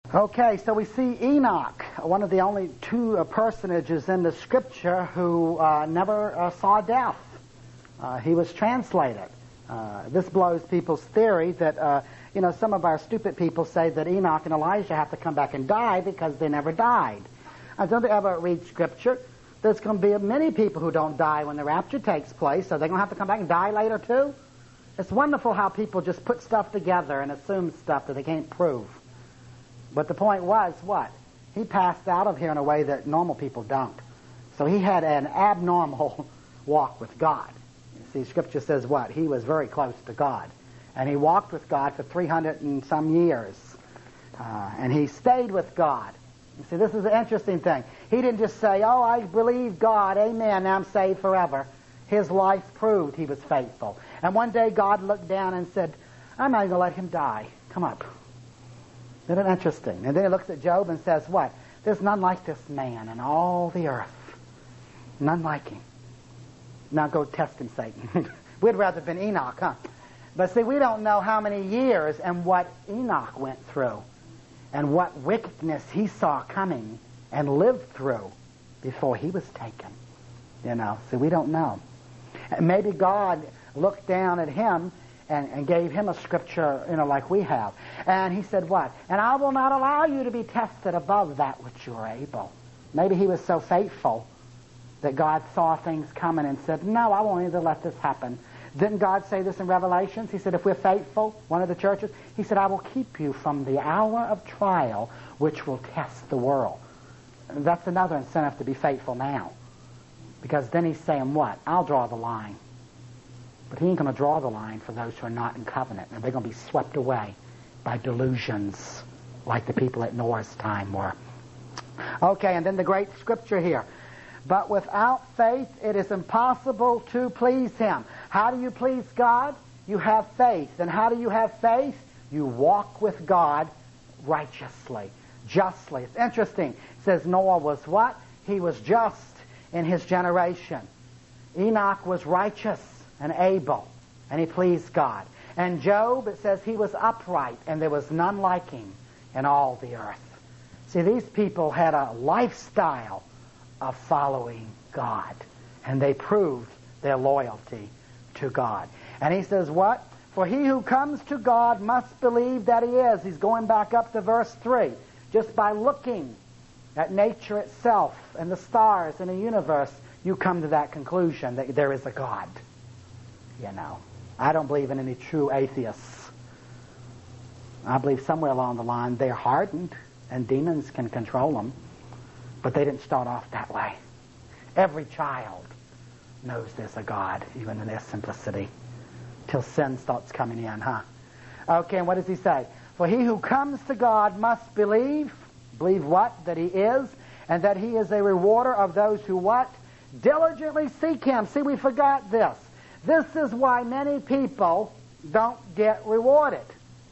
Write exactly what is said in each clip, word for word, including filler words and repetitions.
Okay, so we see Enoch, one of the only two uh, personages in the Scripture who uh, never uh, saw death. Uh, he was translated. Uh, this blows people's theory that, uh, you know, some of our stupid people say that Enoch and Elijah have to come back and die because they never died. I don't ever read Scripture. There's going to be many people who don't die when the rapture takes place, so they're going to have to come back and die later too? It's wonderful how people just put stuff together and assume stuff that they can't prove. But the point was, what? He passed out of here in a way that normal people don't. So he had an abnormal walk with God. You see, Scripture says what? He was very close to God. And he walked with God for three hundred and some years. Uh, and he stayed with God. You see, this is an interesting thing. He didn't just say, oh, I believe God, amen, now I'm saved forever. His life proved he was faithful. And one day God looked down and said, I'm not going to let him die. Come up. Isn't it interesting? And then he looks at Job and says, what? There's none like this man in all the earth. None like him. Now go test him, Satan. We'd rather have been Enoch, huh? But see, we don't know how many years and what Enoch went through and what wickedness he saw coming and lived through before he was taken. You know, see, we don't know. And maybe God looked down at him And, and gave him a scripture, you know, like we have. And he said what? And I will not allow you to be tested above that which you are able. Maybe he was so faithful that God saw things coming and said, no, I won't either let this happen. Didn't God say this in Revelations? He said, if we're faithful, one of the churches, he said, I will keep you from the hour of trial which will test the world. And that's another incentive to be faithful now. Because then he's saying what? I'll draw the line. But he ain't going to draw the line for those who are not in covenant. And they're going to be swept away by delusions like the people at Noah's time were. Okay, and then the great scripture here. But without faith it is impossible to please him. How do you please God? You have faith. And how do you have faith? You walk with God righteously, justly. It's interesting. It says Noah was what? He was just in his generation. Enoch was righteous and able, and he pleased God. And Job, it says he was upright, and there was none like him in all the earth. See, these people had a lifestyle of following God, and they proved their loyalty to God. And he says what? For he who comes to God must believe that he is. He's going back up to verse three. Just by looking at nature itself and the stars and the universe, you come to that conclusion that there is a God. You know, I don't believe in any true atheists. I believe somewhere along the line they're hardened and demons can control them, but they didn't start off that way. Every child knows there's a God, even in their simplicity, till sin starts coming in, huh? Okay, and what does he say? For he who comes to God must believe, believe what? That he is, and that he is a rewarder of those who what? Diligently seek him. See, we forgot this. This is why many people don't get rewarded.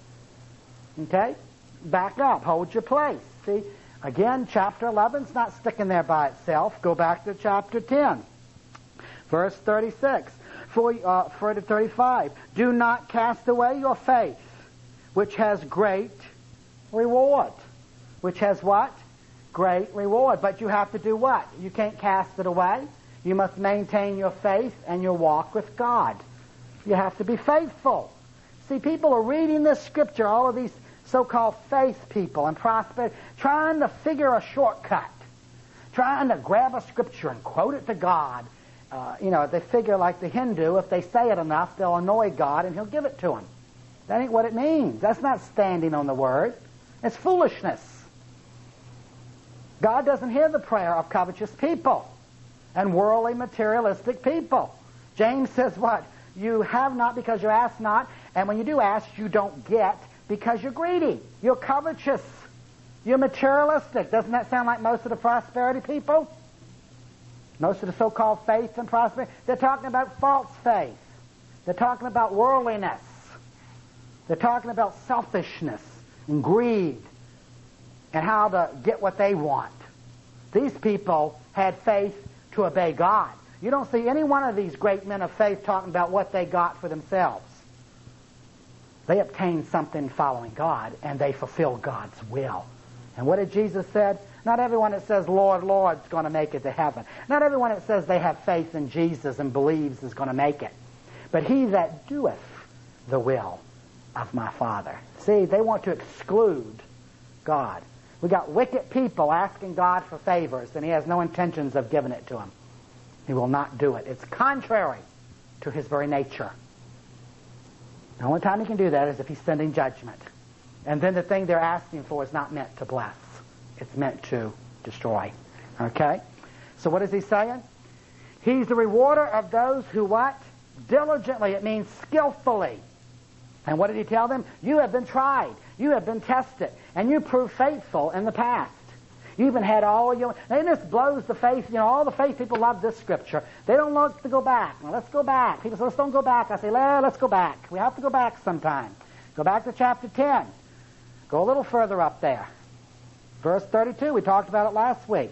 Okay? Back up. Hold your place. See? Again, chapter eleven is not sticking there by itself. Go back to chapter ten. Verse thirty-six. For, uh, for to thirty-five. Do not cast away your faith, which has great reward. Which has what? Great reward. But you have to do what? You can't cast it away. You must maintain your faith and your walk with God. You have to be faithful. See, people are reading this scripture, all of these so-called faith people and prosperity, trying to figure a shortcut, trying to grab a scripture and quote it to God. Uh, you know, they figure like the Hindu, if they say it enough, they'll annoy God and he'll give it to them. That ain't what it means. That's not standing on the word. It's foolishness. God doesn't hear the prayer of covetous people and worldly, materialistic people. James says what? You have not because you ask not, and when you do ask, you don't get because you're greedy. You're covetous. You're materialistic. Doesn't that sound like most of the prosperity people? Most of the so-called faith and prosperity. They're talking about false faith. They're talking about worldliness. They're talking about selfishness and greed and how to get what they want. These people had faith to obey God. You don't see any one of these great men of faith talking about what they got for themselves. They obtained something following God, and they fulfilled God's will. And what did Jesus said? Not everyone that says, Lord, Lord, is going to make it to heaven. Not everyone that says they have faith in Jesus and believes is going to make it. But he that doeth the will of my Father. See, they want to exclude God. We got wicked people asking God for favors, and he has no intentions of giving it to them. He will not do it. It's contrary to his very nature. The only time he can do that is if he's sending judgment. And then the thing they're asking for is not meant to bless. It's meant to destroy. Okay? So what is he saying? He's the rewarder of those who what? Diligently. It means skillfully. And what did he tell them? You have been tried. You have been tested. And you proved faithful in the past. You even had all your... And this blows the faith. You know, all the faith people love this scripture. They don't look to go back. Now, let's go back. People say, let's don't go back. I say, well, let's go back. We have to go back sometime. Go back to chapter ten. Go a little further up there. Verse thirty-two. We talked about it last week.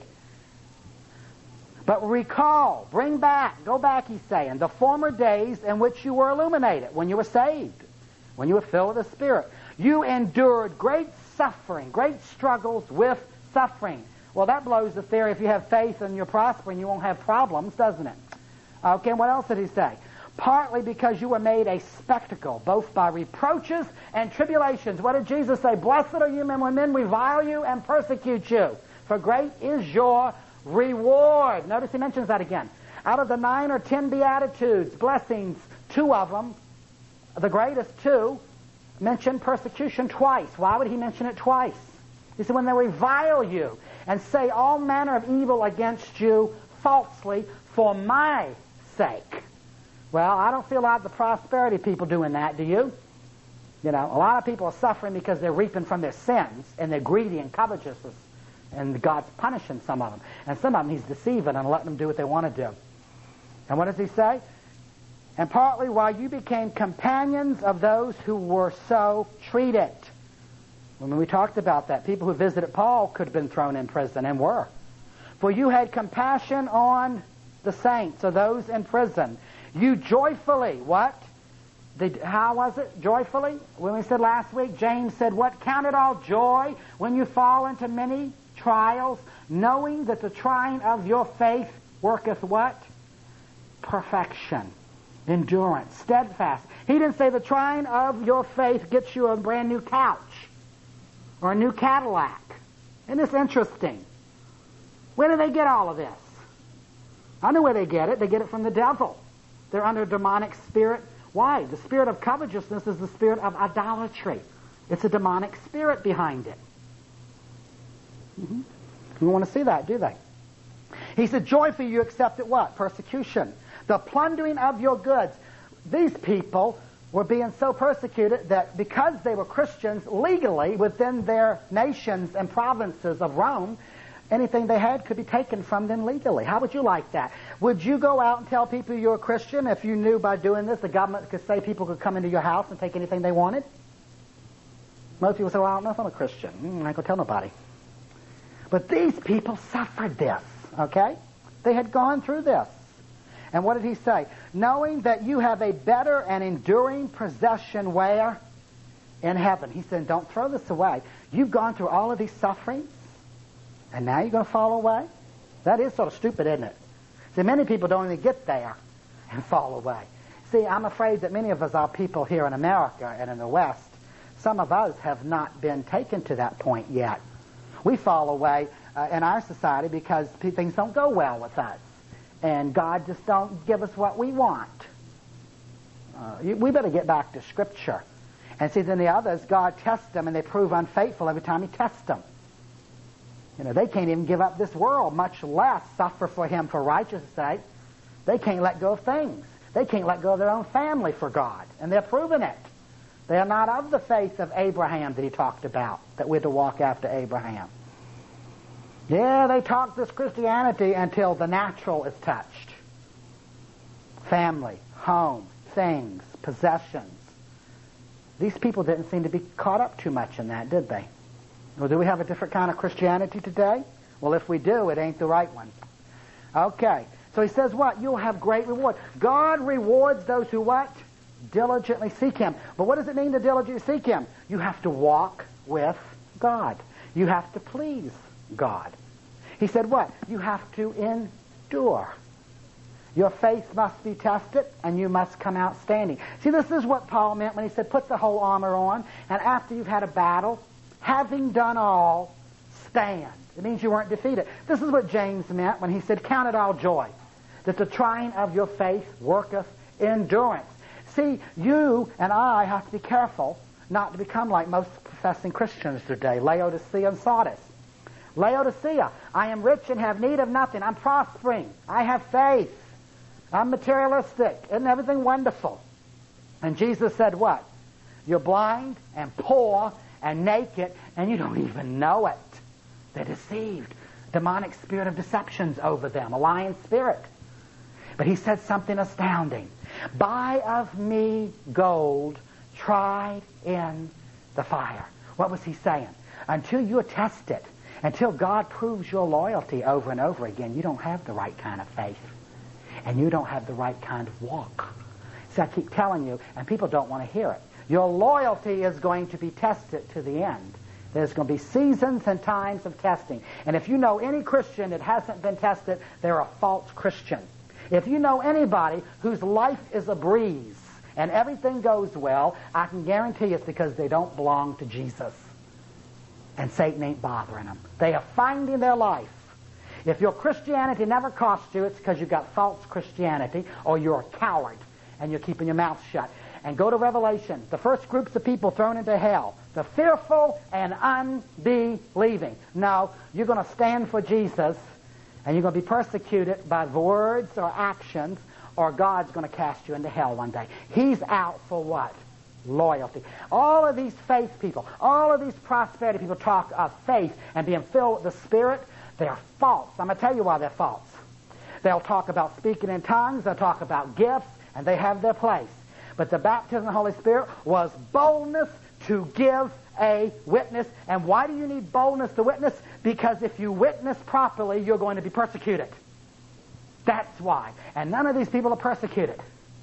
But recall, bring back, go back, he's saying, the former days in which you were illuminated, when you were saved, when you were filled with the Spirit. You endured great suffering, great struggles with suffering. Well, that blows the theory. If you have faith and you're prospering, you won't have problems, doesn't it? Okay, what else did he say? Partly because you were made a spectacle, both by reproaches and tribulations. What did Jesus say? Blessed are you men when men revile you and persecute you, for great is your reward. Notice he mentions that again. Out of the nine or ten Beatitudes, blessings, two of them, the greatest two, mention persecution twice. Why would he mention it twice? He said, when they revile you and say all manner of evil against you falsely for my sake. Well, I don't see a lot of the prosperity people doing that, do you? You know, a lot of people are suffering because they're reaping from their sins, and they're greedy and covetous, and God's punishing some of them. And some of them he's deceiving and letting them do what they want to do. And what does he say? And partly while you became companions of those who were so treated. When we talked about that, people who visited Paul could have been thrown in prison and were. For you had compassion on the saints, or those in prison. You joyfully, what? Did, how was it? Joyfully? When we said last week, James said, what? Count it all joy when you fall into many trials, knowing that the trying of your faith worketh what? Perfection. Endurance. Steadfast. He didn't say the trying of your faith gets you a brand new couch or a new Cadillac. Isn't this interesting? Where do they get all of this? I know where they get it. They get it from the devil. They're under a demonic spirit. Why? The spirit of covetousness is the spirit of idolatry. It's a demonic spirit behind it. Mm-hmm. You don't want to see that, do they? He said, joyfully you accepted what? Persecution. The plundering of your goods. These people were being so persecuted that because they were Christians legally within their nations and provinces of Rome, anything they had could be taken from them legally. How would you like that? Would you go out and tell people you're a Christian if you knew by doing this the government could say people could come into your house and take anything they wanted? Most people say, well, I don't know if I'm a Christian. Mm, I ain't gonna tell nobody. But these people suffered this, okay? They had gone through this. And what did he say? Knowing that you have a better and enduring possession where? In heaven. He said, don't throw this away. You've gone through all of these sufferings, and now you're going to fall away? That is sort of stupid, isn't it? See, many people don't even get there and fall away. See, I'm afraid that many of us are people here in America and in the West. Some of us have not been taken to that point yet. We fall away uh, in our society because things don't go well with us. And God just don't give us what we want. Uh, we better get back to Scripture. And see, then the others, God tests them, and they prove unfaithful every time he tests them. You know, they can't even give up this world, much less suffer for him for righteousness' sake. They can't let go of things. They can't let go of their own family for God. And they're proving it. They are not of the faith of Abraham that he talked about, that we're to walk after Abraham. Yeah, they talk this Christianity until the natural is touched. Family, home, things, possessions. These people didn't seem to be caught up too much in that, did they? Or do we have a different kind of Christianity today? Well, if we do, it ain't the right one. Okay, so he says what? You'll have great reward. God rewards those who what? Diligently seek him. But what does it mean to diligently seek him? You have to walk with God. You have to please God. He said what? You have to endure. Your faith must be tested, and you must come out standing. See, this is what Paul meant when he said, put the whole armor on, and after you've had a battle, having done all, stand. It means you weren't defeated. This is what James meant when he said, count it all joy, that the trying of your faith worketh endurance. See, you and I have to be careful not to become like most professing Christians today, Laodicea and Sardis. Laodicea, I am rich and have need of nothing. I'm prospering. I have faith. I'm materialistic. Isn't everything wonderful? And Jesus said what? You're blind and poor and naked, and you don't even know it. They're deceived. Demonic spirit of deception's over them, a lying spirit. But he said something astounding. Buy of me gold tried in the fire. What was he saying? Until you're tested, until God proves your loyalty over and over again, you don't have the right kind of faith. And you don't have the right kind of walk. See, I keep telling you, and people don't want to hear it. Your loyalty is going to be tested to the end. There's going to be seasons and times of testing. And if you know any Christian that hasn't been tested, they're a false Christian. If you know anybody whose life is a breeze and everything goes well, I can guarantee it's because they don't belong to Jesus. And Satan ain't bothering them. They are finding their life. If your Christianity never cost you, it's because you've got false Christianity, or you're a coward and you're keeping your mouth shut. And go to Revelation. The first groups of people thrown into hell, the fearful and unbelieving. No, you're going to stand for Jesus, and you're going to be persecuted by words or actions, or God's going to cast you into hell one day. He's out for what? Loyalty. All of these faith people, all of these prosperity people talk of faith and being filled with the Spirit. They're false. I'm going to tell you why they're false. They'll talk about speaking in tongues, they'll talk about gifts, and they have their place. But the baptism of the Holy Spirit was boldness to give a witness. And why do you need boldness to witness? Because if you witness properly, you're going to be persecuted. That's why. And none of these people are persecuted.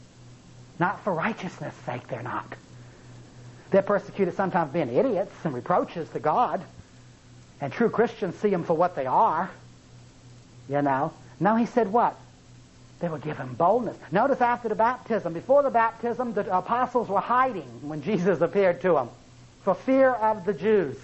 Not for righteousness' sake, they're not. They're persecuted sometimes being idiots and reproaches to God. And true Christians see them for what they are. You know. No, he said what? They were given boldness. Notice after the baptism, before the baptism, the apostles were hiding when Jesus appeared to them for fear of the Jews.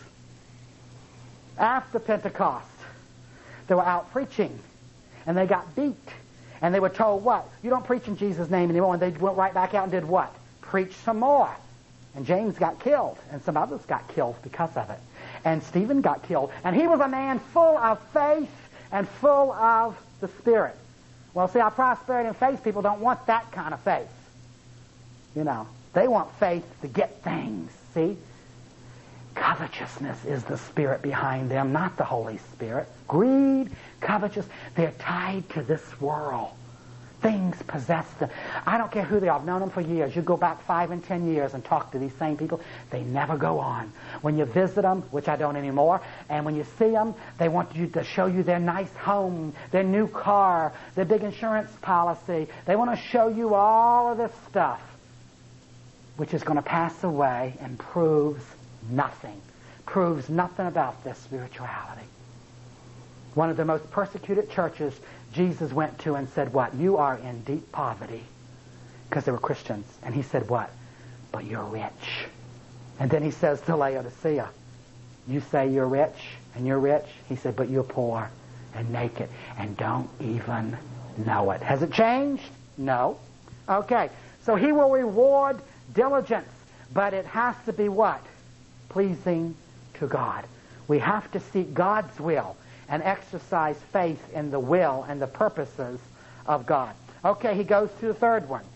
After Pentecost, they were out preaching, and they got beat. And they were told what? You don't preach in Jesus' name anymore. And they went right back out and did what? Preach some more. And James got killed, and some others got killed because of it. And Stephen got killed. And he was a man full of faith and full of the Spirit. Well, see, our prosperity and faith people don't want that kind of faith. You know, they want faith to get things, see? Covetousness is the spirit behind them, not the Holy Spirit. Greed, covetousness, they're tied to this world. Things possess them. I don't care who they are. I've known them for years. You go back five and ten years and talk to these same people, they never go on. When you visit them, which I don't anymore, and when you see them, they want you to show you their nice home, their new car, their big insurance policy. They want to show you all of this stuff, which is going to pass away and proves nothing. Proves nothing about their spirituality. One of the most persecuted churches Jesus went to and said what? You are in deep poverty. Because they were Christians. And he said what? But you're rich. And then he says to Laodicea, you say you're rich and you're rich? He said, but you're poor and naked and don't even know it. Has it changed? No. Okay. So he will reward diligence. But it has to be what? Pleasing to God. We have to seek God's will and exercise faith in the will and the purposes of God. Okay, he goes to the third one.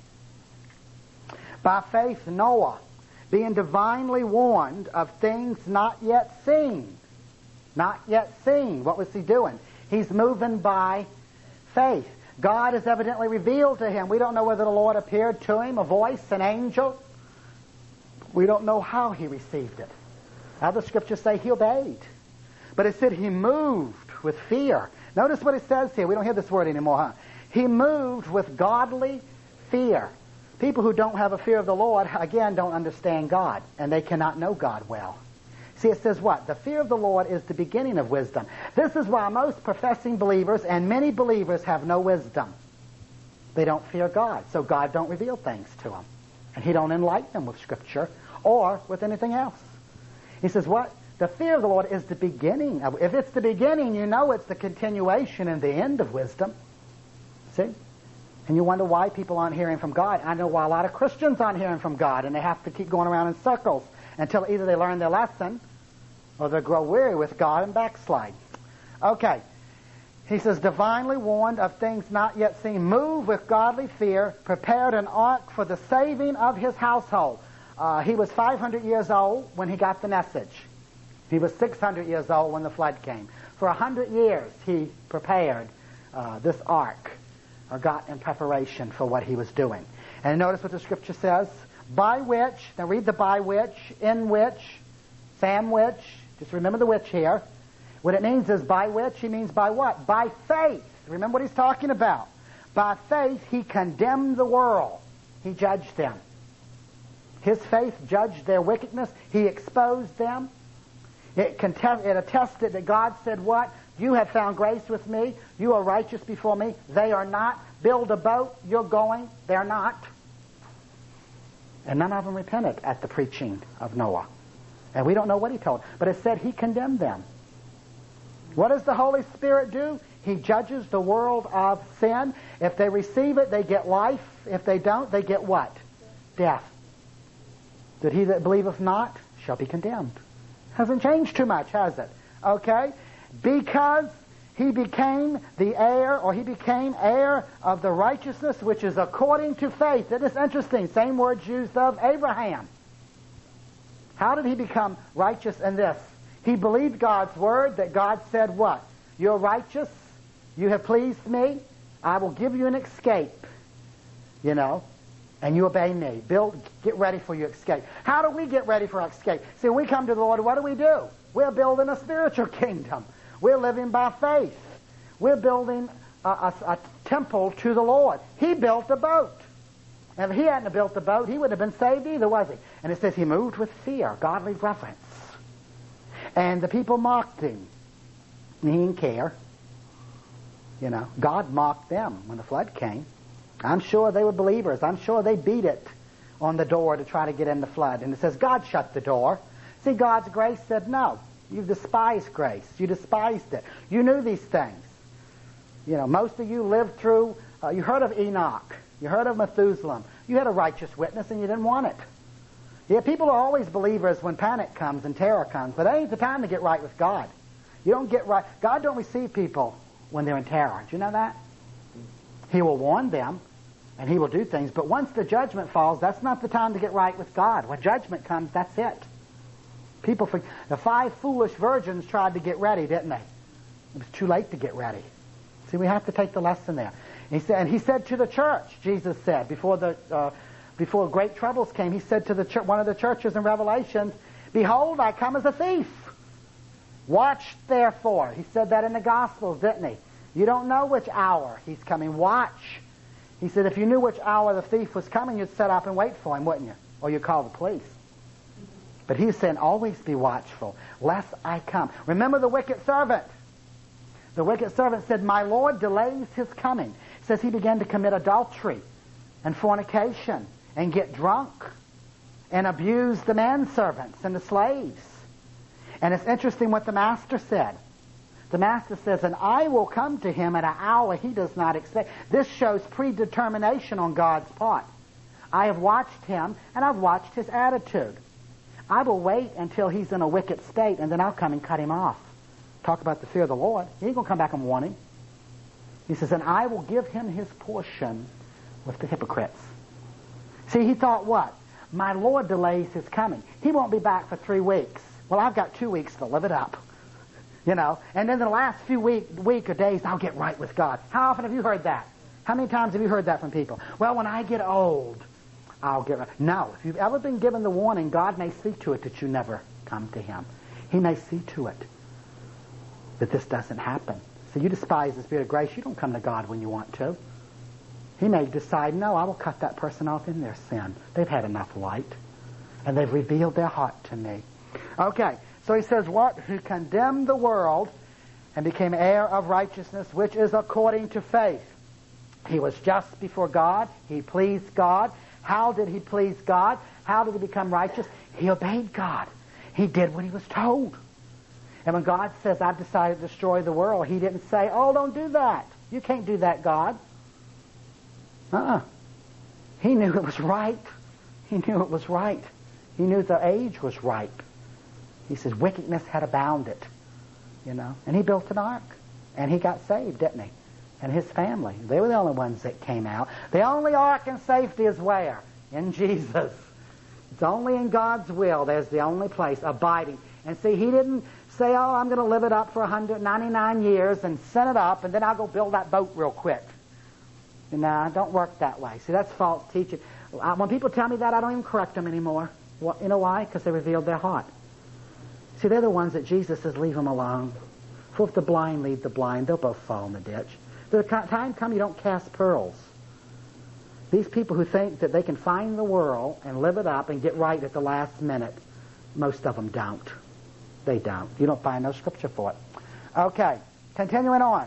By faith, Noah, being divinely warned of things not yet seen. Not yet seen. What was he doing? He's moving by faith. God has evidently revealed to him. We don't know whether the Lord appeared to him, a voice, an angel. We don't know how he received it. Other scriptures say he obeyed. But it said he moved with fear. Notice what it says here. We don't hear this word anymore, huh? He moved with godly fear. People who don't have a fear of the Lord, again, don't understand God, and they cannot know God well. See, it says what? The fear of the Lord is the beginning of wisdom. This is why most professing believers and many believers have no wisdom. They don't fear God, so God don't reveal things to them. And He don't enlighten them with Scripture or with anything else. He says what? The fear of the Lord is the beginning of... If it's the beginning, you know it's the continuation and the end of wisdom. See? And you wonder why people aren't hearing from God. I know why a lot of Christians aren't hearing from God, and they have to keep going around in circles until either they learn their lesson or they grow weary with God and backslide. Okay. He says, divinely warned of things not yet seen, moved with godly fear, prepared an ark for the saving of his household. Uh, he was five hundred years old when he got the message. He was six hundred years old when the flood came. For one hundred years he prepared uh, this ark, or got in preparation for what he was doing. And notice what the Scripture says. By which, now read the by which, in which, Sam which, just remember the which here. What it means is by which, he means by what? By faith. Remember what he's talking about. By faith he condemned the world. He judged them. His faith judged their wickedness. He exposed them. It, contest, it attested that God said what? You have found grace with me. You are righteous before me. They are not. Build a boat. You're going. They're not. And none of them repented at the preaching of Noah. And we don't know what he told. But it said he condemned them. What does the Holy Spirit do? He judges the world of sin. If they receive it, they get life. If they don't, they get what? Death. That he that believeth not shall be condemned. Hasn't changed too much, has it? Okay? Because he became the heir, or he became heir of the righteousness which is according to faith. It is interesting. Same words used of Abraham. How did he become righteous in this? He believed God's word, that God said what? You're righteous. You have pleased me. I will give you an escape. You know, and you obey me. Build, get ready for your escape. How do we get ready for our escape? See, when we come to the Lord, what do we do? We're building a spiritual kingdom. We're living by faith. We're building a, a, a temple to the Lord. He built a boat. And if he hadn't built the boat, he wouldn't have been saved either, was he? And it says he moved with fear, godly reverence. And the people mocked him. He didn't care. You know, God mocked them when the flood came. I'm sure they were believers. I'm sure they beat it on the door to try to get in the flood. And it says God shut the door. See, God's grace said, no, you've despised grace. You despised it. You knew these things. You know, most of you lived through, uh, you heard of Enoch. You heard of Methuselah. You had a righteous witness and you didn't want it. Yeah, people are always believers when panic comes and terror comes, but that ain't the time to get right with God. You don't get right. God don't receive people when they're in terror. Do you know that? He will warn them, and he will do things, but once the judgment falls, that's not the time to get right with God. When judgment comes, that's it. People, the five foolish virgins tried to get ready, didn't they? It was too late to get ready. See, we have to take the lesson there. And he said, and he said to the church, Jesus said, before the uh, before great troubles came, he said to the church, one of the churches in Revelations, behold, I come as a thief. Watch therefore. He said that in the Gospels, didn't he? You don't know which hour he's coming. Watch. He said if you knew which hour the thief was coming, you'd set up and wait for him, wouldn't you? Or you'd call the police. But he's saying, always be watchful, lest I come. Remember the wicked servant. The wicked servant said, my Lord delays his coming. It says he began to commit adultery and fornication and get drunk and abuse the manservants and the slaves. And it's interesting what the master said. The master says, and I will come to him at an hour he does not expect. This shows predetermination on God's part. I have watched him, and I've watched his attitude. I will wait until he's in a wicked state, and then I'll come and cut him off. Talk about the fear of the Lord. He ain't going to come back and warn him. He says, and I will give him his portion with the hypocrites. See, he thought what? My Lord delays his coming. He won't be back for three weeks. Well, I've got two weeks to live it up. You know, and then the last few week, week or days, I'll get right with God. How often have you heard that? How many times have you heard that from people? Well, when I get old, I'll get right. No, if you've ever been given the warning, God may see to it that you never come to him. He may see to it that this doesn't happen. So you despise the Spirit of grace. You don't come to God when you want to. He may decide, no, I will cut that person off in their sin. They've had enough light. And they've revealed their heart to me. Okay, So he says what? Who condemned the world and became heir of righteousness, which is according to faith. He was just before God. He pleased God. How did he please God? How did he become righteous? He obeyed God. He did what he was told. And when God says, I've decided to destroy the world, he didn't say, oh, don't do that. You can't do that, God. Uh-uh. He knew it was right. He knew it was right. He knew the age was ripe. He says, wickedness had abounded. You know, and he built an ark. And he got saved, didn't he? And his family. They were the only ones that came out. The only ark in safety is where? In Jesus. It's only in God's will. There's the only place, abiding. And see, he didn't say, oh, I'm going to live it up for one hundred ninety-nine years and send it up, and then I'll go build that boat real quick. No, don't work that way. See, that's false teaching. When people tell me that, I don't even correct them anymore. Well, you know why? Because they revealed their heart. See, they're the ones that Jesus says, leave them alone. For if the blind lead the blind, they'll both fall in the ditch. There's a time come you don't cast pearls. These people who think that they can find the world and live it up and get right at the last minute, most of them don't. They don't. You don't find no scripture for it. Okay, continuing on.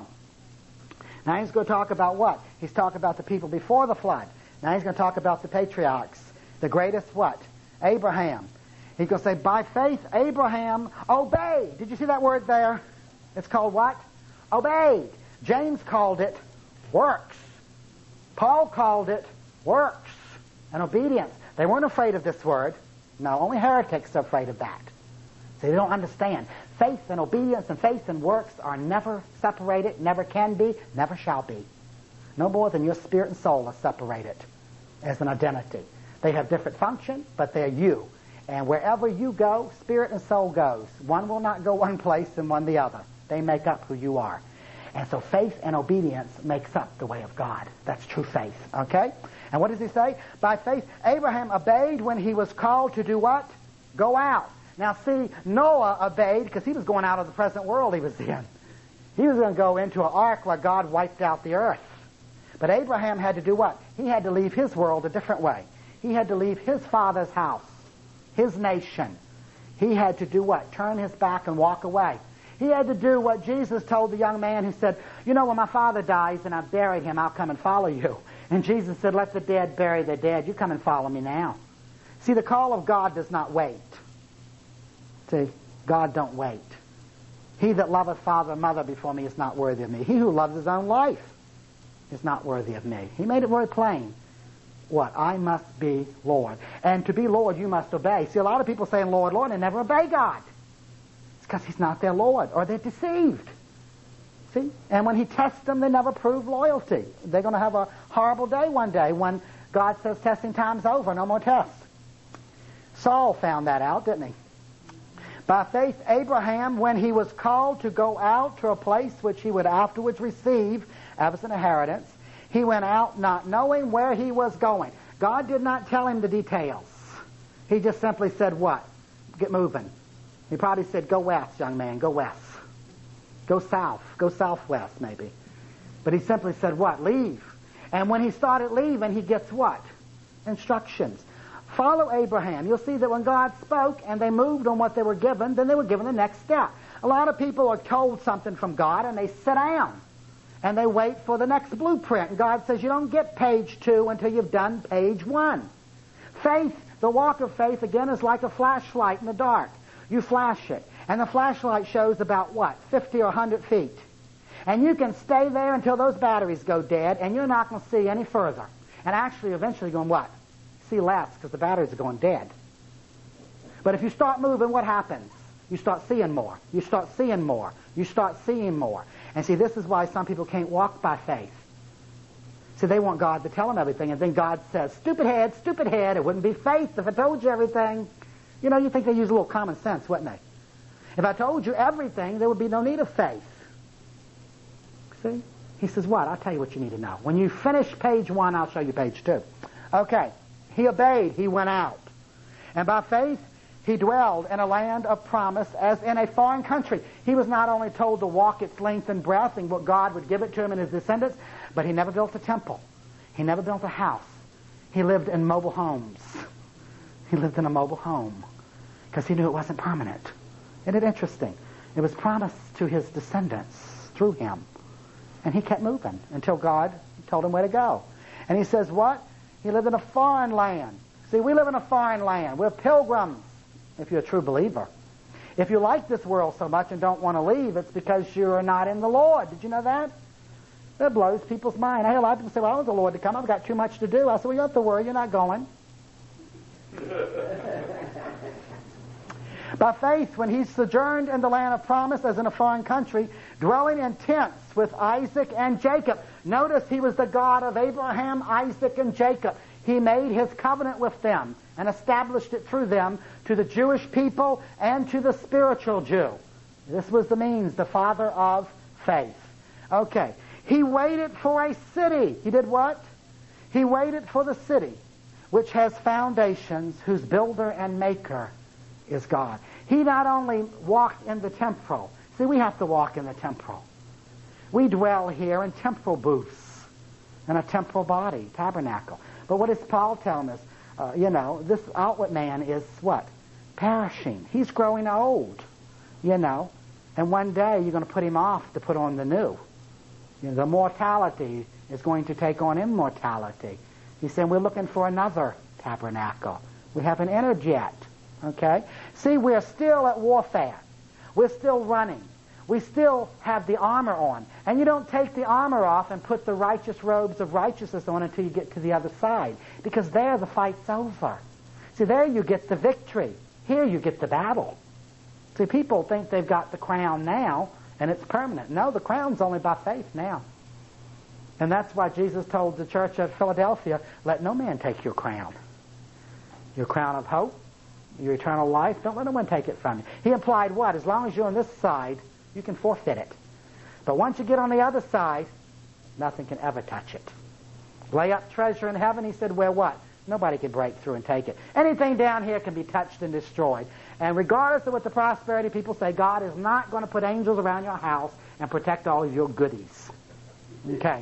Now he's going to talk about what? He's talking about the people before the flood. Now he's going to talk about the patriarchs. The greatest what? Abraham. He's going to say, by faith Abraham obeyed. Did you see that word there? It's called what? Obeyed. James called it works. Paul called it works and obedience. They weren't afraid of this word. No, only heretics are afraid of that. See, they don't understand. Faith and obedience and faith and works are never separated, never can be, never shall be. No more than your spirit and soul are separated as an identity. They have different function, but they're you. And wherever you go, spirit and soul goes. One will not go one place and one the other. They make up who you are. And so faith and obedience makes up the way of God. That's true faith, okay? And what does he say? By faith, Abraham obeyed when he was called to do what? Go out. Now see, Noah obeyed because he was going out of the present world he was in. He was going to go into an ark where God wiped out the earth. But Abraham had to do what? He had to leave his world a different way. He had to leave his father's house, his nation. He had to do what? Turn his back and walk away. He had to do what Jesus told the young man who said, you know, when my father dies and I've buried him, I'll come and follow you. And Jesus said, let the dead bury their dead. You come and follow me now. See, the call of God does not wait. See, God don't wait. He that loveth father and mother before me is not worthy of me. He who loves his own life is not worthy of me. He made it very plain. What? I must be Lord. And to be Lord, you must obey. See, a lot of people saying, Lord, Lord, and never obey God. It's because he's not their Lord, or they're deceived. See? And when he tests them, they never prove loyalty. They're going to have a horrible day one day when God says testing time's over, no more tests. Saul found that out, didn't he? By faith, Abraham, when he was called to go out to a place which he would afterwards receive as an inheritance, he went out not knowing where he was going. God did not tell him the details. He just simply said what? Get moving. He probably said, go west, young man, go west. Go south, go southwest maybe. But he simply said what? Leave. And when he started leaving, he gets what? Instructions. Follow Abraham. You'll see that when God spoke and they moved on what they were given, then they were given the next step. A lot of people are told something from God and they sit down and they wait for the next blueprint. And God says you don't get page two until you've done page one. Faith, the walk of faith, again, is like a flashlight in the dark. You flash it, and the flashlight shows about what? fifty or one hundred feet. And you can stay there until those batteries go dead, and you're not going to see any further. And actually, eventually going what? See less, because the batteries are going dead. But if you start moving, what happens? You start seeing more. You start seeing more. You start seeing more. And see, this is why some people can't walk by faith. See, they want God to tell them everything, and then God says, stupid head, stupid head, it wouldn't be faith if I told you everything. You know, you think they use a little common sense, wouldn't they? If I told you everything, there would be no need of faith. See? He says, what? I'll tell you what you need to know. When you finish page one, I'll show you page two. Okay. He obeyed. He went out. And by faith, he dwelled in a land of promise as in a foreign country. He was not only told to walk its length and breadth and what God would give it to him and his descendants, but he never built a temple. He never built a house. He lived in mobile homes. He lived in a mobile home because he knew it wasn't permanent. Isn't it interesting? It was promised to his descendants through him. And he kept moving until God told him where to go. And he says what? He lived in a foreign land. See, we live in a foreign land. We're pilgrims, if you're a true believer. If you like this world so much and don't want to leave, it's because you're not in the Lord. Did you know that? That blows people's mind. I hear a lot of people say, well, I want the Lord to come. I've got too much to do. I said, well, you don't have to worry. You're not going. By faith, when he sojourned in the land of promise as in a foreign country, dwelling in tents with Isaac and Jacob. Notice he was the God of Abraham, Isaac, and Jacob. He made his covenant with them and established it through them to the Jewish people and to the spiritual Jew. This was the means, the father of faith. Okay. He waited for a city. He did what? He waited for the city which has foundations, whose builder and maker is God. He not only walked in the temporal. See, we have to walk in the temporal. We dwell here in temporal booths, in a temporal body, tabernacle. But what is Paul telling us? Uh, you know, this outward man is what? Perishing. He's growing old, you know. And one day you're going to put him off to put on the new. You know, the mortality is going to take on immortality. He's saying we're looking for another tabernacle. We haven't entered yet. Okay? See, we're still at warfare. We're still running. We still have the armor on. And you don't take the armor off and put the righteous robes of righteousness on until you get to the other side. Because there the fight's over. See, there you get the victory. Here you get the battle. See, people think they've got the crown now and it's permanent. No, the crown's only by faith now. And that's why Jesus told the church at Philadelphia, let no man take your crown. Your crown of hope, your eternal life, don't let no one take it from you. He implied what? As long as you're on this side, you can forfeit it. But once you get on the other side, nothing can ever touch it. Lay up treasure in heaven, he said, where what? Nobody can break through and take it. Anything down here can be touched and destroyed. And regardless of what the prosperity people say, God is not going to put angels around your house and protect all of your goodies. Okay.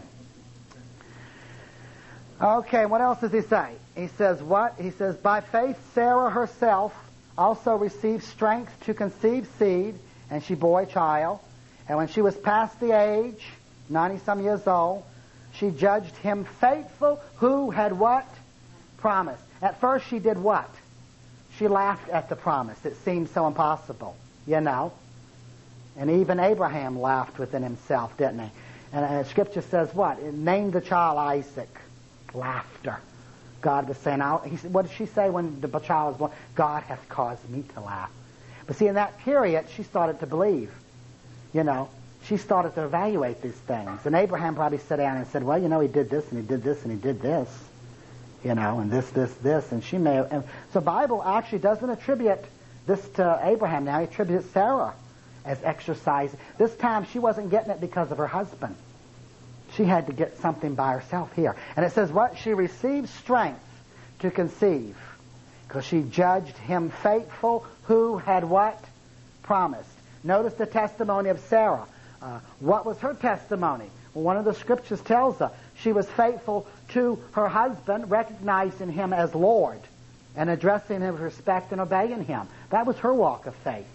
Okay, what else does he say? He says what? He says, by faith Sarah herself also received strength to conceive seed, and she bore a child. And when she was past the age, ninety-some years old, she judged him faithful who had what? Promised. At first she did what? She laughed at the promise. It seemed so impossible, you know. And even Abraham laughed within himself, didn't he? And, and Scripture says what? It named the child Isaac. Laughter. God was saying, he, what did she say when the child was born? God hath caused me to laugh. But see, in that period, she started to believe. You know, she started to evaluate these things. And Abraham probably sat down and said, well, you know, he did this, and he did this, and he did this. You know, and this, this, this. And she may have... And so the Bible actually doesn't attribute this to Abraham now. He attributes Sarah as exercising. This time, she wasn't getting it because of her husband. She had to get something by herself here. And it says what? She received strength to conceive, because she judged him faithful who had what? Promised. Notice the testimony of Sarah. Uh, what was her testimony? Well, one of the scriptures tells us she was faithful to her husband, recognizing him as Lord and addressing him with respect and obeying him. That was her walk of faith.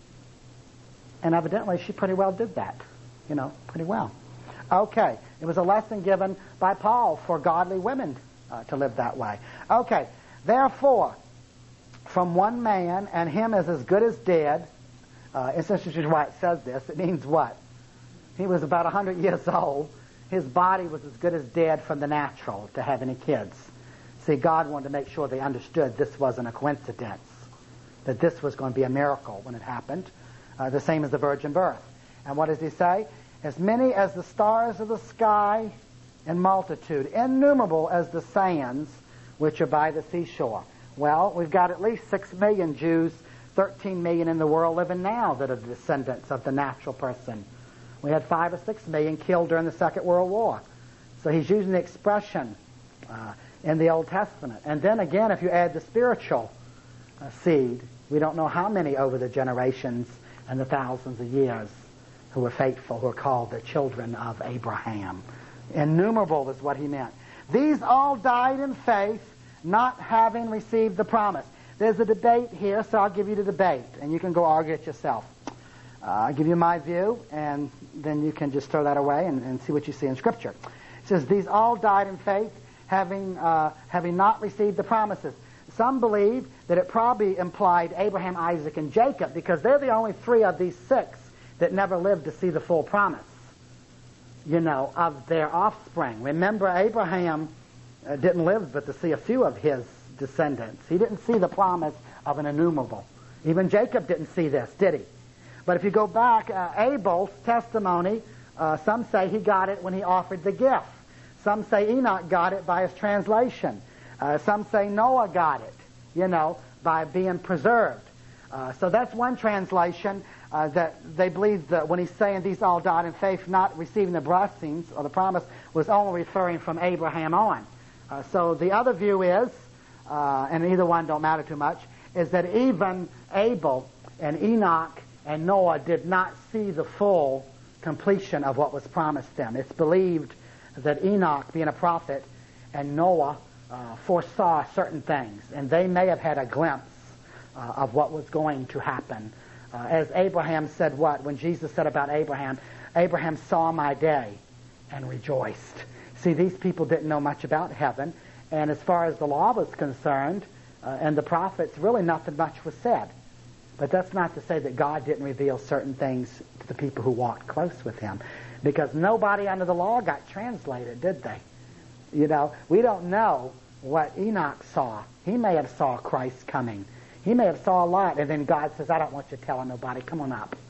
And evidently she pretty well did that. You know, pretty well. Okay. It was a lesson given by Paul for godly women uh, to live that way. Okay. Therefore, from one man, and him is as good as dead, uh, essentially why it says this, it means what? He was about one hundred years old. His body was as good as dead from the natural to have any kids. See, God wanted to make sure they understood this wasn't a coincidence, that this was going to be a miracle when it happened, uh, the same as the virgin birth. And what does he say? As many as the stars of the sky in multitude, innumerable as the sands which are by the seashore. Well, we've got at least six million Jews, thirteen million in the world living now that are descendants of the natural person. We had five or six million killed during the Second World War. So he's using the expression uh, in the Old Testament. And then again, if you add the spiritual uh, seed, we don't know how many over the generations and the thousands of years who were faithful, who are called the children of Abraham. Innumerable is what he meant. These all died in faith, not having received the promise. there's a debate here, so I'll give you the debate, and you can go argue it yourself. Uh, I'll give you my view, and then you can just throw that away and, and see what you see in Scripture. It says, these all died in faith, having uh, having not received the promises. Some believe that it probably implied Abraham, Isaac, and Jacob, because they're the only three of these six that never lived to see the full promise, you know, of their offspring. Remember, Abraham uh, didn't live but to see a few of his descendants. He didn't see the promise of an innumerable. Even Jacob didn't see this, did he? But if you go back, uh, Abel's testimony, uh, some say he got it when he offered the gift. Some say Enoch got it by his translation. Uh, some say Noah got it, you know, by being preserved. Uh, so that's one translation uh, that they believe that when he's saying these all died in faith, not receiving the blessings or the promise, was only referring from Abraham on. Uh, so the other view is, uh, and either one don't matter too much, is that even Abel and Enoch and Noah did not see the full completion of what was promised them. It's believed that Enoch, being a prophet, and Noah uh, foresaw certain things, and they may have had a glimpse uh, of what was going to happen. Uh, as Abraham said what? When Jesus said about Abraham, Abraham saw my day and rejoiced. See, these people didn't know much about heaven, and as far as the law was concerned, uh, and the prophets, really nothing much was said. But that's not to say that God didn't reveal certain things to the people who walked close with him. Because nobody under the law got translated, did they? You know, we don't know what Enoch saw. He may have saw Christ coming. He may have saw a lot, and then God says, I don't want you telling nobody. Come on up.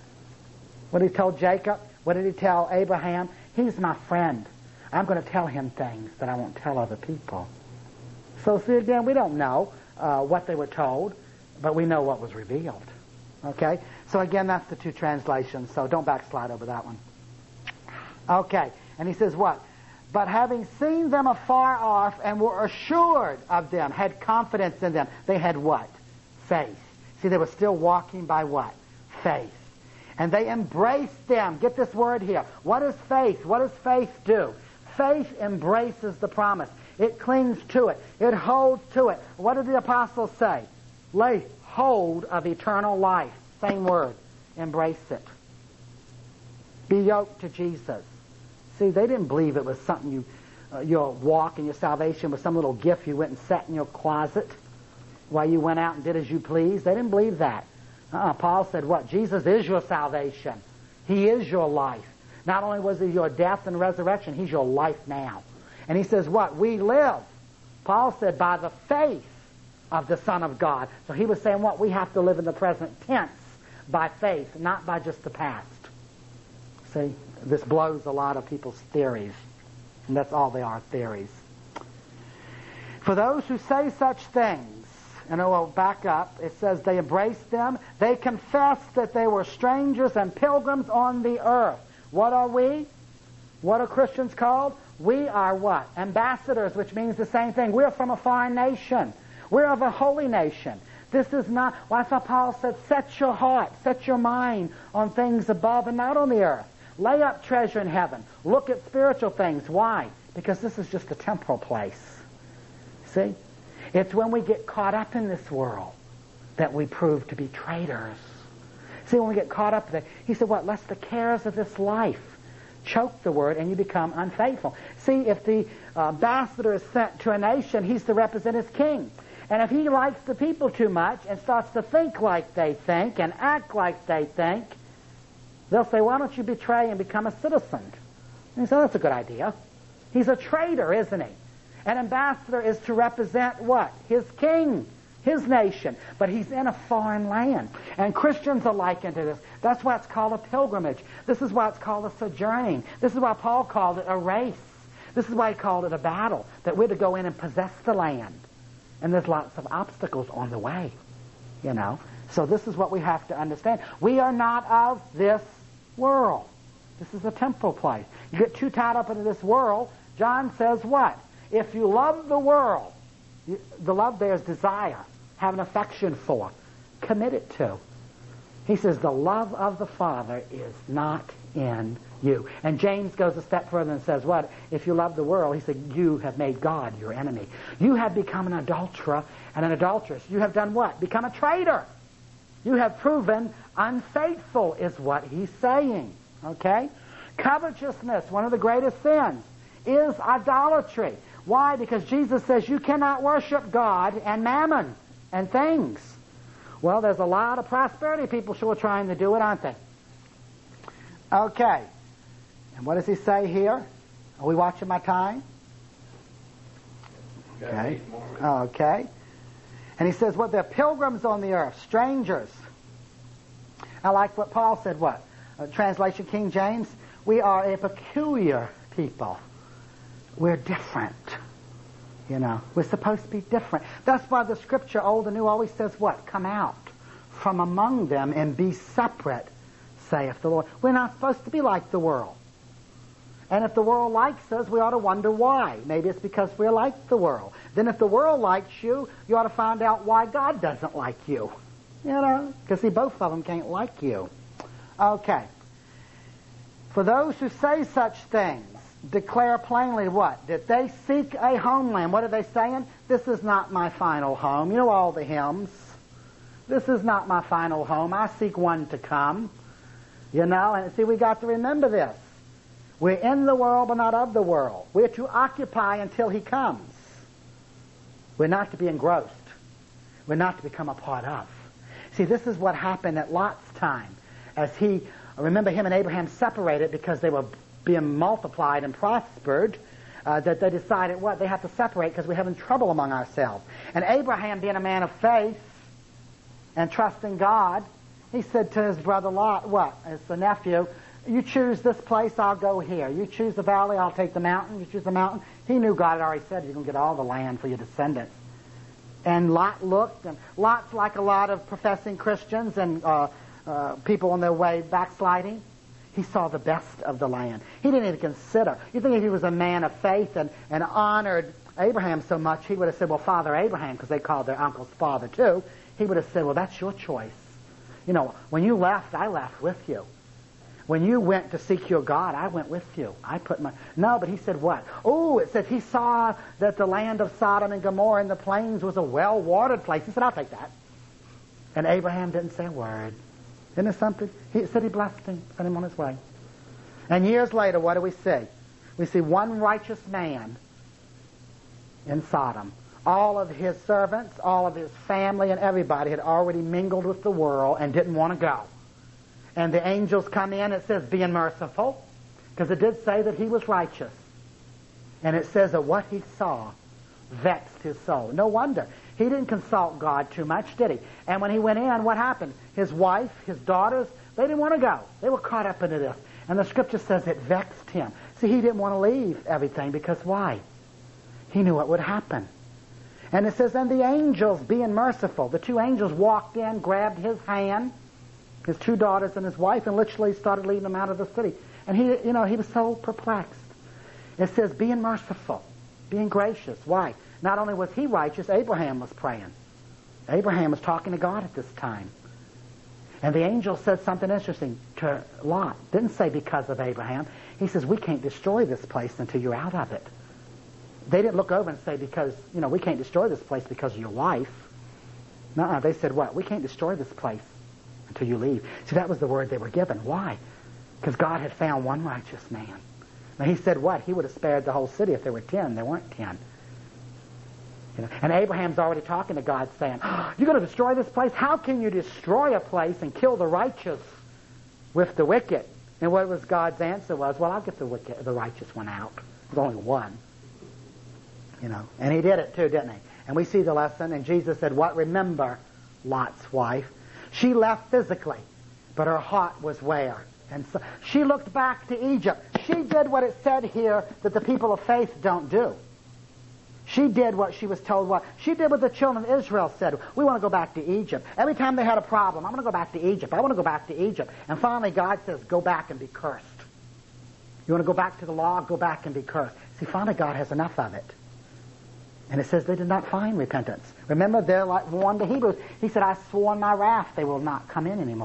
What did he tell Jacob? What did he tell Abraham? He's my friend. I'm going to tell him things that I won't tell other people. So, see, again, we don't know uh, what they were told, but we know what was revealed. Okay? So, again, that's the two translations, so don't backslide over that one. Okay, and he says what? But having seen them afar off and were assured of them, had confidence in them, they had what? Faith. See, they were still walking by what? Faith. And they embraced them. Get this word here. What is faith? What does faith do? Faith embraces the promise. It clings to it. It holds to it. What did the apostles say? Lay hold of eternal life. Same word. Embrace it. Be yoked to Jesus. See, they didn't believe it was something you, uh, your walk and your salvation was some little gift you went and sat in your closet while you went out and did as you pleased. They didn't believe that. Uh-uh. Paul said what? Jesus is your salvation. He is your life. Not only was he your death and resurrection, he's your life now. And he says what? We live. Paul said by the faith of the Son of God. So he was saying what? We have to live in the present tense by faith, not by just the past. See? This blows a lot of people's theories. And that's all they are, theories. For those who say such things, and I will back up, it says they embraced them. They confessed that they were strangers and pilgrims on the earth. What are we? What are Christians called? We are what? Ambassadors, which means the same thing. We're from a foreign nation. We're of a holy nation. This is not, well, that's why Paul said, set your heart, set your mind on things above and not on the earth. Lay up treasure in heaven. Look at spiritual things. Why? Because this is just a temporal place. See? It's when we get caught up in this world that we prove to be traitors. See, when we get caught up there, he said, what? Lest the cares of this life choke the word and you become unfaithful. See, if the uh, ambassador is sent to a nation, he's to represent his king. And if he likes the people too much and starts to think like they think and act like they think, they'll say, why don't you betray and become a citizen? And he said, that's a good idea. He's a traitor, isn't he? An ambassador is to represent what? His king, his nation. But he's in a foreign land. And Christians are likened to this. That's why it's called a pilgrimage. This is why it's called a sojourning. This is why Paul called it a race. This is why he called it a battle, that we're to go in and possess the land. And there's lots of obstacles on the way, you know. So this is what we have to understand. We are not of this world. This is a temporal place. You get too tied up into this world, John says what? If you love the world, you, the love there is desire, have an affection for, commit it to. He says the love of the Father is not in you. And James goes a step further and says, what? If you love the world, he said, you have made God your enemy. You have become an adulterer and an adulteress. You have done what? Become a traitor. You have proven unfaithful is what he's saying. Okay? Covetousness, one of the greatest sins, is idolatry. Why? Because Jesus says you cannot worship God and mammon and things. Well, there's a lot of prosperity people who are trying to do it, aren't they? Okay. And what does he say here? Are we watching my time? Okay. Okay. And he says, what? They're pilgrims on the earth, strangers. I like what Paul said, what? Uh, translation, King James. We are a peculiar people. We're different. You know, we're supposed to be different. That's why the scripture, Old and New, always says what? Come out from among them and be separate, saith the Lord. We're not supposed to be like the world. And if the world likes us, we ought to wonder why. Maybe it's because we're like the world. Then if the world likes you, you ought to find out why God doesn't like you. You know, because see, both of them can't like you. Okay. For those who say such things, declare plainly what? That they seek a homeland. What are they saying? This is not my final home. You know all the hymns. This is not my final home. I seek one to come. You know, and see, we got to remember this. We're in the world, but not of the world. We're to occupy until he comes. We're not to be engrossed. We're not to become a part of. See, this is what happened at Lot's time. As he, remember him and Abraham separated because they were being multiplied and prospered, uh, that they decided, what? They have to separate because we're having trouble among ourselves. And Abraham, being a man of faith and trusting God, he said to his brother Lot, what? As the nephew, you choose this place, I'll go here. You choose the valley, I'll take the mountain. You choose the mountain. He knew God had already said you're going to get all the land for your descendants. And Lot looked, and Lot's like a lot of professing Christians and uh, uh, people on their way backsliding. He saw the best of the land. He didn't even consider. You think if he was a man of faith and, and honored Abraham so much, he would have said, well, Father Abraham, because they called their uncle's father too, he would have said, well, that's your choice. You know, when you left, I left with you. When you went to seek your God, I went with you. I put my... No, but he said what? Oh, it says he saw that the land of Sodom and Gomorrah and the plains was a well-watered place. He said, I'll take that. And Abraham didn't say a word. Isn't it something? He said he blessed him, sent him on his way. And years later, what do we see? We see one righteous man in Sodom. All of his servants, all of his family and everybody had already mingled with the world and didn't want to go. And the angels come in, it says, being merciful, because it did say that he was righteous. And it says that what he saw vexed his soul. No wonder. He didn't consult God too much, did he? And when he went in, what happened? His wife, his daughters, they didn't want to go. They were caught up into this. And the scripture says it vexed him. See, he didn't want to leave everything because why? He knew what would happen. And it says, and the angels, being merciful, the two angels walked in, grabbed his hand, his two daughters and his wife, and literally started leading them out of the city. And he, you know, he was so perplexed. It says, being merciful, being gracious. Why? Not only was he righteous, Abraham was praying. Abraham was talking to God at this time. And the angel said something interesting to Lot. Didn't say because of Abraham. He says, we can't destroy this place until you're out of it. They didn't look over and say, because, you know, we can't destroy this place because of your wife. No, they said, what? We can't destroy this place until you leave. See, that was the word they were given. Why? Because God had found one righteous man. Now, he said what? He would have spared the whole city if there were ten. There weren't ten. You know? And Abraham's already talking to God saying, oh, you're going to destroy this place? How can you destroy a place and kill the righteous with the wicked? And what was God's answer was, well, I'll get the wicked, the righteous one out. There's only one. You know, and he did it too, didn't he? And we see the lesson, and Jesus said, what? Remember Lot's wife. She left physically, but her heart was where? And so she looked back to Egypt. She did what it said here that the people of faith don't do. She did what she was told what. She did what the children of Israel said. We want to go back to Egypt. Every time they had a problem, I'm going to go back to Egypt. I want to go back to Egypt. And finally God says, go back and be cursed. You want to go back to the law? Go back and be cursed. See, finally God has enough of it. And it says they did not find repentance. Remember, they're like warned the Hebrews. He said, I swore in my wrath they will not come in anymore.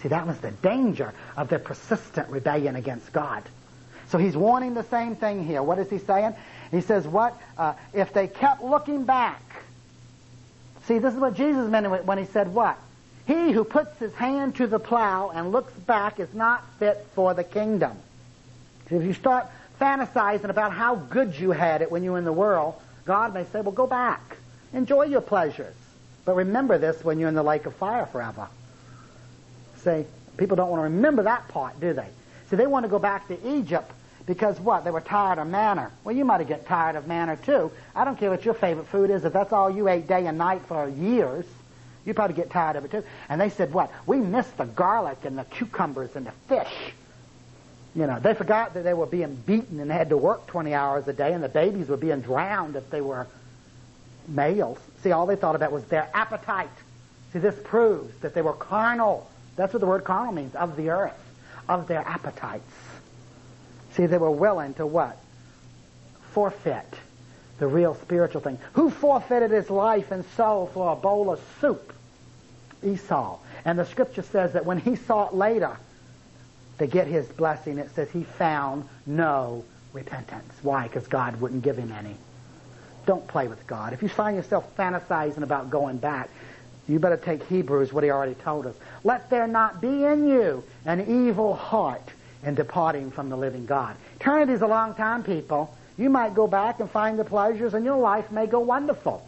See, that was the danger of their persistent rebellion against God. So he's warning the same thing here. What is he saying? He says, what? Uh, if they kept looking back. See, this is what Jesus meant when he said what? He who puts his hand to the plow and looks back is not fit for the kingdom. See, if you start fantasizing about how good you had it when you were in the world, God may say, well, go back. Enjoy your pleasures. But remember this when you're in the lake of fire forever. See, people don't want to remember that part, do they? See, they want to go back to Egypt because what? They were tired of manna. Well, you might get tired of manna too. I don't care what your favorite food is. If that's all you ate day and night for years, you probably get tired of it too. And they said, what? We missed the garlic and the cucumbers and the fish. You know, they forgot that they were being beaten and had to work twenty hours a day, and the babies were being drowned if they were males. See, all they thought about was their appetite. See, this proves that they were carnal. That's what the word carnal means, of the earth, of their appetites. See, they were willing to what? Forfeit the real spiritual thing. Who forfeited his life and soul for a bowl of soup? Esau. And the scripture says that when he sought later to get his blessing, it says he found no repentance. Why? Because God wouldn't give him any. Don't play with God. If you find yourself fantasizing about going back, you better take Hebrews, what he already told us. Let there not be in you an evil heart in departing from the living God. Eternity is a long time, people. You might go back and find the pleasures, and your life may go wonderful.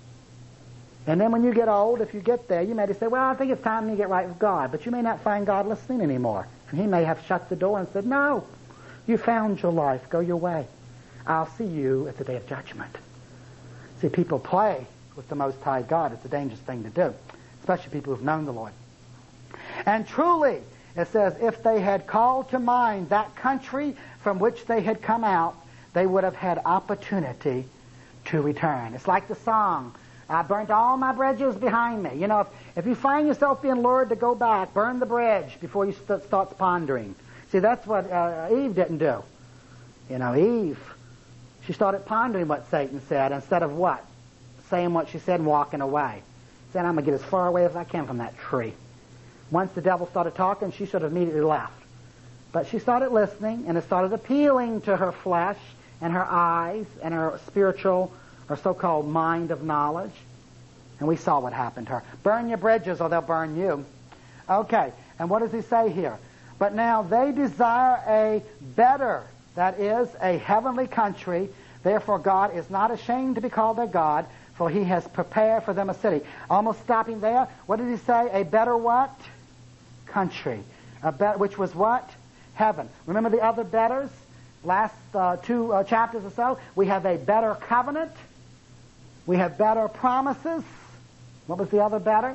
And then when you get old, if you get there, you may say, well, I think it's time to get right with God. But you may not find God listening anymore. And he may have shut the door and said, no, you found your life. Go your way. I'll see you at the day of judgment. See, people play with the Most High God. It's a dangerous thing to do, especially people who've known the Lord. And truly, it says, if they had called to mind that country from which they had come out, they would have had opportunity to return. It's like the song, I burnt all my bridges behind me. You know, if, if you find yourself being lured to go back, burn the bridge before you st- start pondering. See, that's what uh, Eve didn't do. You know, Eve, she started pondering what Satan said instead of what? Saying what she said and walking away. Saying, I'm going to get as far away as I can from that tree. Once the devil started talking, she should have immediately left. But she started listening, and it started appealing to her flesh and her eyes and her spiritual or so-called mind of knowledge. And we saw what happened to her. Burn your bridges or they'll burn you. Okay, and what does he say here? But now they desire a better, that is, a heavenly country. Therefore God is not ashamed to be called their God, for he has prepared for them a city. Almost stopping there. What did he say? A better what? Country. A be- which was what? Heaven. Remember the other betters? Last uh, two uh, chapters or so. We have a better covenant. We have better promises. What was the other better?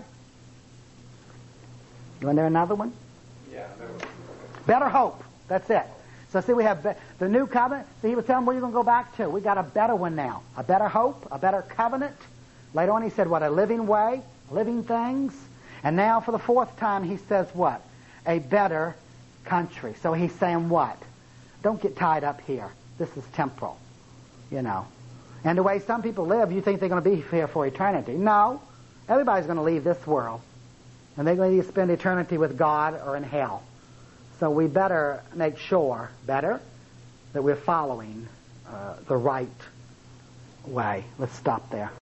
Wasn't there another one? Yeah. There was. Better hope. That's it. So see, we have be- the new covenant. See, he was telling them where you're going to go back to. We got a better one now. A better hope, a better covenant. Later on he said, what, a living way, living things. And now for the fourth time he says what? A better country. So he's saying what? Don't get tied up here. This is temporal, you know. And the way some people live, you think they're going to be here for eternity. No. Everybody's going to leave this world. And they're going to spend eternity with God or in hell. So we better make sure, better, that we're following uh, the right way. Let's stop there.